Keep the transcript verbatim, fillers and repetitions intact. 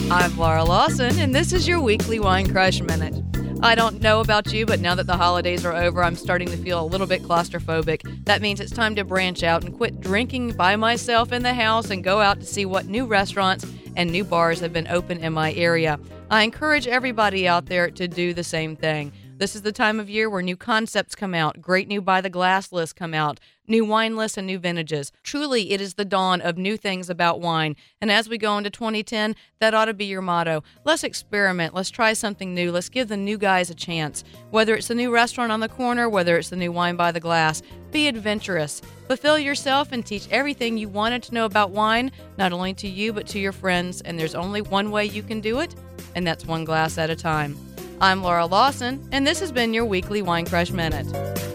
I'm Laura Lawson, and this is your weekly Wine Crush Minute. I don't know about you, but now that the holidays are over, I'm starting to feel a little bit claustrophobic. That means it's time to branch out and quit drinking by myself in the house and go out to see what new restaurants and new bars have been open in my area. I encourage everybody out there to do the same thing. This is the time of year where new concepts come out, great new by the glass lists come out, new wine lists and new vintages. Truly, it is the dawn of new things about wine. And as we go into twenty ten, that ought to be your motto. Let's experiment. Let's try something new. Let's give the new guys a chance. Whether it's the new restaurant on the corner, whether it's the new wine by the glass, be adventurous. Fulfill yourself and teach everything you wanted to know about wine, not only to you, but to your friends. And there's only one way you can do it, and that's one glass at a time. I'm Laura Lawson, and this has been your weekly Wine Crush Minute.